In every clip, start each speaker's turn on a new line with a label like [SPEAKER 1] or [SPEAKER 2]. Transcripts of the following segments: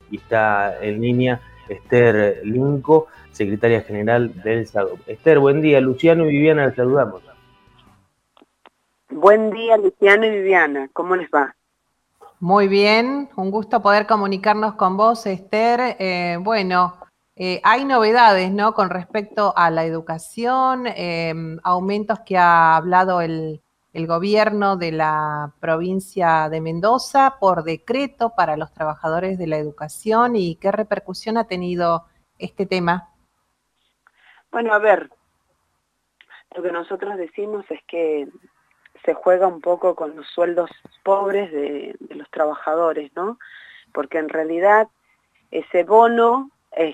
[SPEAKER 1] y está en línea Esther Linco, secretaria general del SADOP. Esther, buen día. Luciano y Viviana, les saludamos.
[SPEAKER 2] Buen día, Luciano y Viviana. ¿Cómo les va?
[SPEAKER 3] Muy bien, un gusto poder comunicarnos con vos, Esther. Hay novedades, ¿no?, con respecto a la educación, aumentos que ha hablado el gobierno de la provincia de Mendoza por decreto para los trabajadores de la educación. ¿Y qué repercusión ha tenido este tema?
[SPEAKER 2] Bueno, a ver, lo que nosotros decimos es que se juega un poco con los sueldos pobres de los trabajadores, ¿no? Porque en realidad ese bono es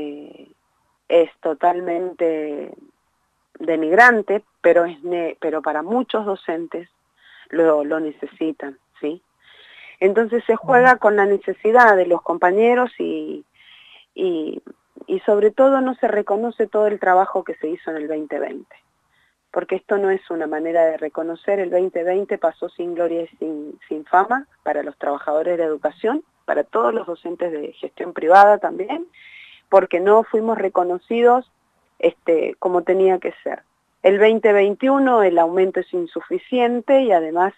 [SPEAKER 2] totalmente denigrante, pero para muchos docentes lo necesitan, ¿sí? Entonces se juega con la necesidad de los compañeros y sobre todo no se reconoce todo el trabajo que se hizo en el 2020, porque esto no es una manera de reconocer. El 2020 pasó sin gloria y sin fama para los trabajadores de educación, para todos los docentes de gestión privada también, porque no fuimos reconocidos como tenía que ser. El 2021 el aumento es insuficiente y además,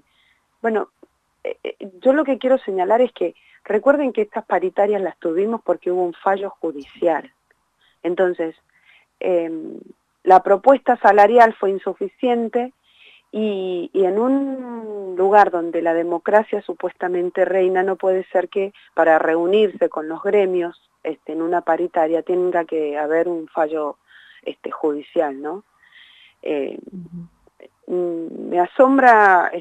[SPEAKER 2] yo lo que quiero señalar es que recuerden que estas paritarias las tuvimos porque hubo un fallo judicial. Entonces, la propuesta salarial fue insuficiente y en un lugar donde la democracia supuestamente reina, no puede ser que para reunirse con los gremios en una paritaria tenga que haber un fallo judicial, ¿no? Me asombra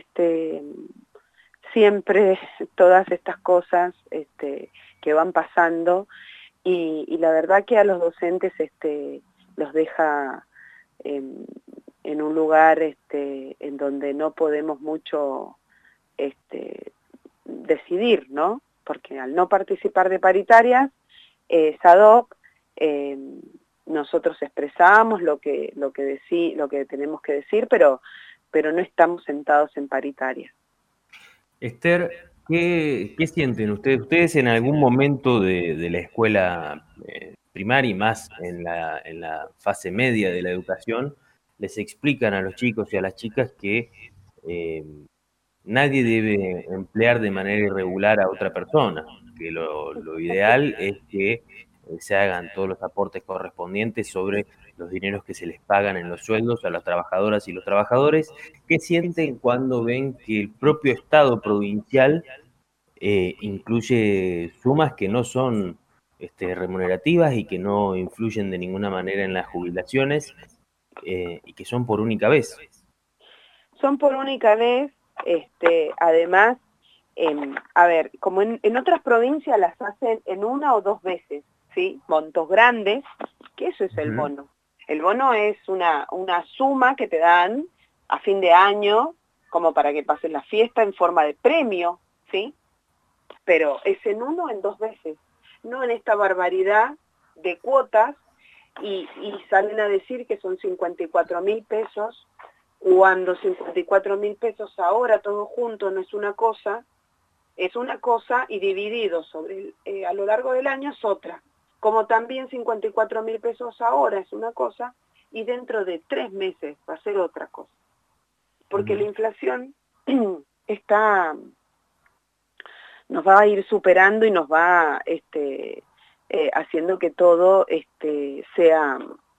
[SPEAKER 2] siempre todas estas cosas que van pasando y la verdad que a los docentes los deja en un lugar en donde no podemos mucho decidir, ¿no? Porque al no participar de paritarias, SADOP, nosotros expresamos lo que tenemos que decir, pero no estamos sentados en paritarias.
[SPEAKER 1] Esther, ¿qué sienten ustedes? ¿Ustedes en algún momento de la escuela primaria y más en la fase media de la educación les explican a los chicos y a las chicas que nadie debe emplear de manera irregular a otra persona? Que lo ideal es que se hagan todos los aportes correspondientes sobre los dineros que se les pagan en los sueldos a las trabajadoras y los trabajadores? ¿Qué sienten cuando ven que el propio Estado provincial incluye sumas que no son remunerativas y que no influyen de ninguna manera en las jubilaciones y que son por única vez?
[SPEAKER 2] Son por única vez, además, a ver, como en otras provincias las hacen en una o dos veces, ¿sí? Montos grandes, que eso es el bono. El bono es una suma que te dan a fin de año, como para que pases la fiesta en forma de premio, ¿sí? Pero es en uno o en dos veces, no en esta barbaridad de cuotas, y salen a decir que son 54.000 pesos, cuando 54.000 pesos ahora todo junto no es una cosa, y dividido sobre a lo largo del año es otra. Como también 54.000 pesos ahora es una cosa, y dentro de 3 meses va a ser otra cosa. Porque la inflación nos va a ir superando y nos va haciendo que todo sea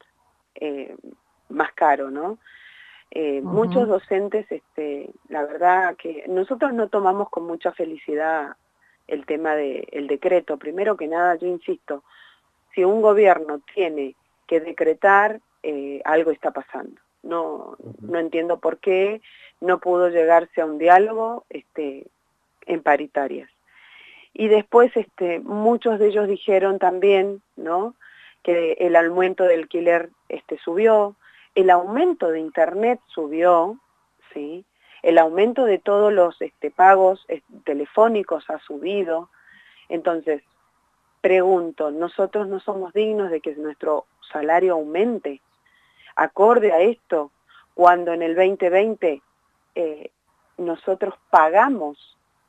[SPEAKER 2] más caro, ¿no? Muchos docentes, la verdad que nosotros no tomamos con mucha felicidad el tema del decreto. Primero que nada, yo insisto, si un gobierno tiene que decretar, algo está pasando. No entiendo por qué no pudo llegarse a un diálogo en paritarias. Y después muchos de ellos dijeron también, ¿no?, que el aumento del alquiler subió, el aumento de internet subió, ¿sí? El aumento de todos los pagos telefónicos ha subido. Entonces, pregunto, ¿nosotros no somos dignos de que nuestro salario aumente acorde a esto, cuando en el 2020 nosotros pagamos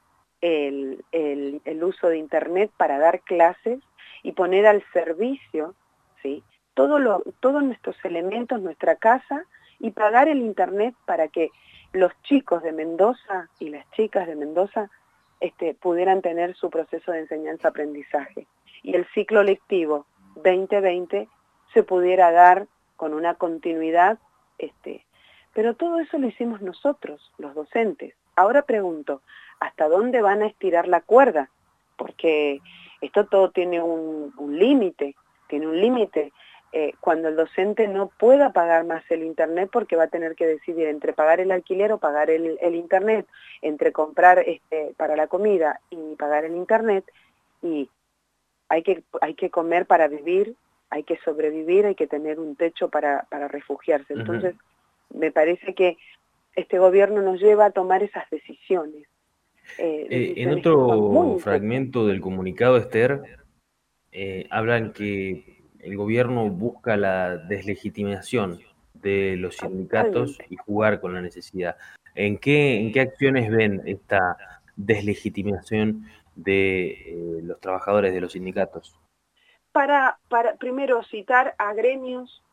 [SPEAKER 2] el uso de Internet para dar clases y poner al servicio, ¿sí?, todos nuestros elementos, nuestra casa, y pagar el Internet para que los chicos de Mendoza y las chicas de Mendoza pudieran tener su proceso de enseñanza-aprendizaje. Y el ciclo lectivo 2020 se pudiera dar con una continuidad, pero todo eso lo hicimos nosotros, los docentes. Ahora pregunto, ¿hasta dónde van a estirar la cuerda? Porque esto todo tiene un límite, cuando el docente no pueda pagar más el Internet, porque va a tener que decidir entre pagar el alquiler o pagar el Internet, entre comprar para la comida y pagar el Internet, y hay que comer para vivir, hay que sobrevivir, hay que tener un techo para refugiarse. Entonces, me parece que este gobierno nos lleva a tomar esas decisiones.
[SPEAKER 1] En otro fragmento del comunicado, Esther, hablan que el gobierno busca la deslegitimación de los sindicatos y jugar con la necesidad. ¿En qué acciones ven esta deslegitimación de los trabajadores de los sindicatos?
[SPEAKER 2] Para primero citar a gremios,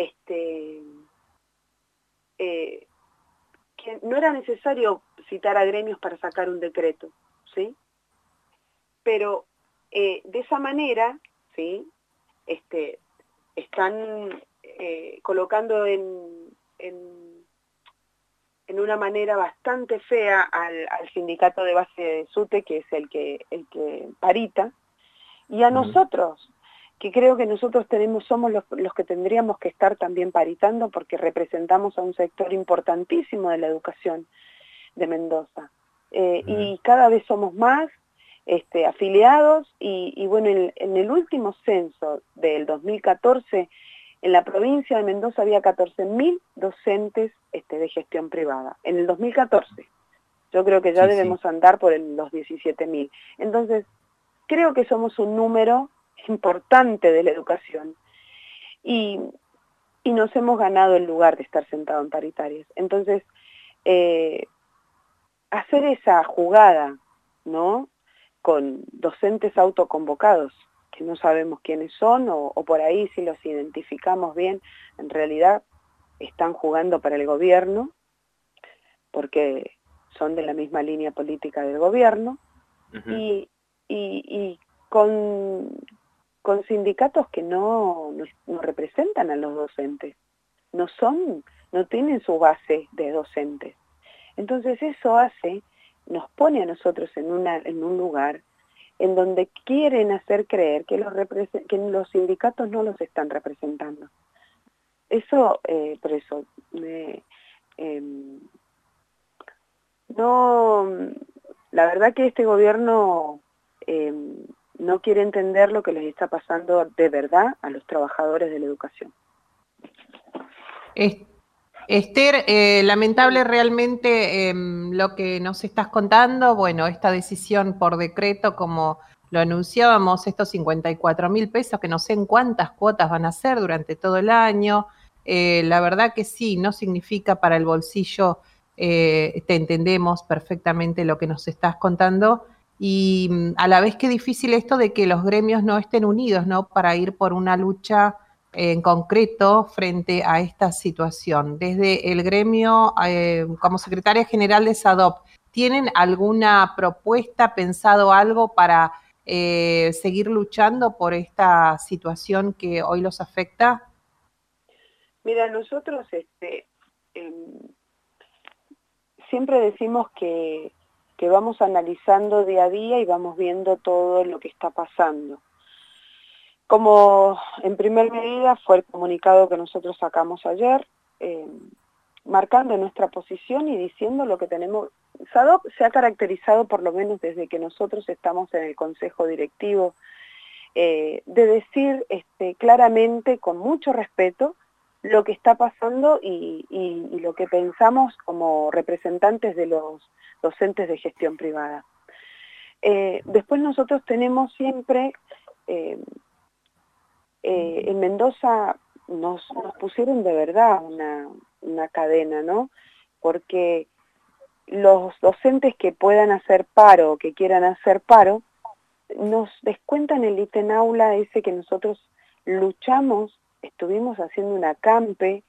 [SPEAKER 2] que no era necesario citar a gremios para sacar un decreto, ¿sí? Pero de esa manera, ¿sí?, están colocando en una manera bastante fea al sindicato de base de SUTE, que es el que parita, y a nosotros, que creo que nosotros somos los que tendríamos que estar también paritando, porque representamos a un sector importantísimo de la educación de Mendoza. Y cada vez somos más afiliados, y bueno, en el último censo del 2014, en la provincia de Mendoza había 14.000 docentes de gestión privada, en el 2014. Yo creo que ya debemos andar por los 17.000. Entonces, creo que somos un número importante de la educación, y nos hemos ganado el lugar de estar sentados en paritarias. Entonces, hacer esa jugada, ¿no?, con docentes autoconvocados, que no sabemos quiénes son, o por ahí si los identificamos bien, en realidad están jugando para el gobierno, porque son de la misma línea política del gobierno, y con sindicatos que no representan a los docentes, no tienen su base de docentes. Entonces eso nos pone a nosotros en un lugar en donde quieren hacer creer que los sindicatos no los están representando. Eso, por eso, la verdad que este gobierno no quiere entender lo que les está pasando de verdad a los trabajadores de la educación.
[SPEAKER 3] Esther, lamentable realmente lo que nos estás contando. Bueno, esta decisión por decreto, como lo anunciábamos, estos 54.000 pesos, que no sé en cuántas cuotas van a ser durante todo el año. La verdad que sí, no significa para el bolsillo, te entendemos perfectamente lo que nos estás contando, y a la vez que difícil esto de que los gremios no estén unidos, ¿no?, para ir por una lucha en concreto frente a esta situación. Desde el gremio, como secretaria general de SADOP, ¿tienen alguna propuesta, pensado algo para seguir luchando por esta situación que hoy los afecta?
[SPEAKER 2] Mira, nosotros siempre decimos que vamos analizando día a día y vamos viendo todo lo que está pasando. Como en primer medida fue el comunicado que nosotros sacamos ayer, marcando nuestra posición y diciendo lo que tenemos. SADOP se ha caracterizado, por lo menos desde que nosotros estamos en el Consejo Directivo, de decir claramente, con mucho respeto, lo que está pasando y lo que pensamos como representantes de los docentes de gestión privada. Después nosotros tenemos siempre... en Mendoza nos pusieron de verdad una cadena, ¿no? Porque los docentes que puedan hacer paro o que quieran hacer paro, nos descuentan el ítem aula ese que nosotros luchamos, estuvimos haciendo una campe,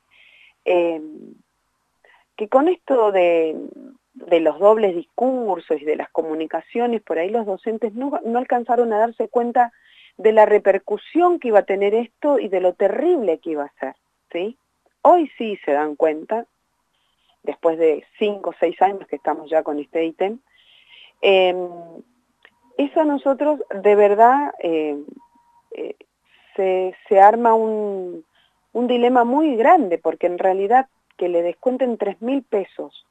[SPEAKER 2] que con esto de los dobles discursos y de las comunicaciones, por ahí los docentes no alcanzaron a darse cuenta de la repercusión que iba a tener esto y de lo terrible que iba a ser, ¿sí? Hoy sí se dan cuenta, después de 5 o 6 años que estamos ya con este ítem. Eso a nosotros de verdad se arma un dilema muy grande, porque en realidad que le descuenten 3.000 pesos,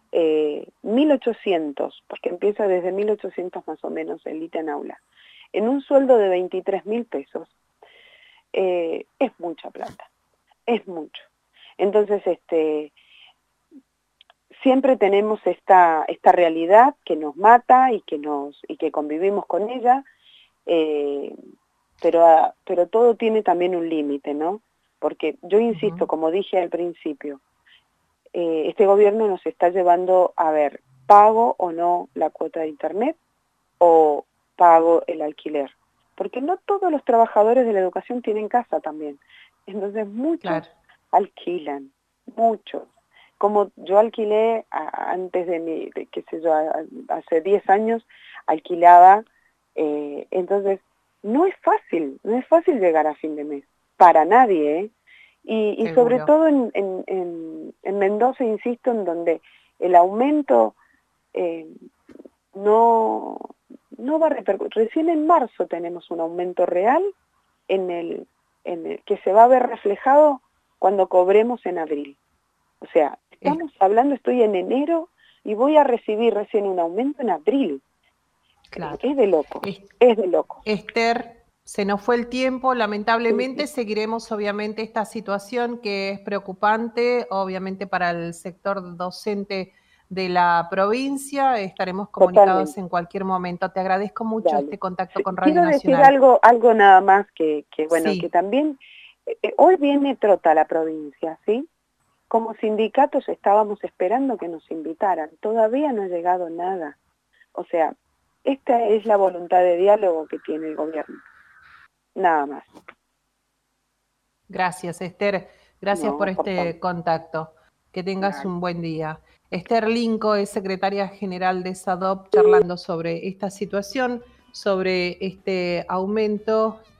[SPEAKER 2] 1.800, porque empieza desde 1.800 más o menos el ítem aula, en un sueldo de 23.000 pesos, es mucha plata, es mucho. Entonces, siempre tenemos esta realidad que nos mata y que convivimos con ella, pero todo tiene también un límite, ¿no? Porque yo insisto, como dije al principio, este gobierno nos está llevando a ver, ¿pago o no la cuota de internet o pago el alquiler? Porque no todos los trabajadores de la educación tienen casa también. Entonces muchos alquilan, muchos. Como yo alquilé antes de qué sé yo, hace 10 años, alquilaba, entonces no es fácil llegar a fin de mes, para nadie, ¿eh? Y sobre todo en Mendoza, insisto, en donde el aumento no va a repercutir. Recién en marzo tenemos un aumento real que se va a ver reflejado cuando cobremos en abril. O sea, estamos hablando, estoy en enero y voy a recibir recién un aumento en abril. Claro. Es de loco, es de loco.
[SPEAKER 3] Esther, se nos fue el tiempo, lamentablemente seguiremos obviamente esta situación que es preocupante, obviamente para el sector docente de la provincia, estaremos comunicados en cualquier momento. Te agradezco mucho este contacto con Radio Nacional.
[SPEAKER 2] Quiero decir algo nada más que bueno, que también, hoy viene Trota a la provincia, ¿sí? Como sindicatos estábamos esperando que nos invitaran, todavía no ha llegado nada. O sea, esta es la voluntad de diálogo que tiene el gobierno. Nada más.
[SPEAKER 3] Gracias, Esther. Gracias por este contacto. Que tengas un buen día. Esther Linco es secretaria general de SADOP, charlando sobre esta situación, sobre este aumento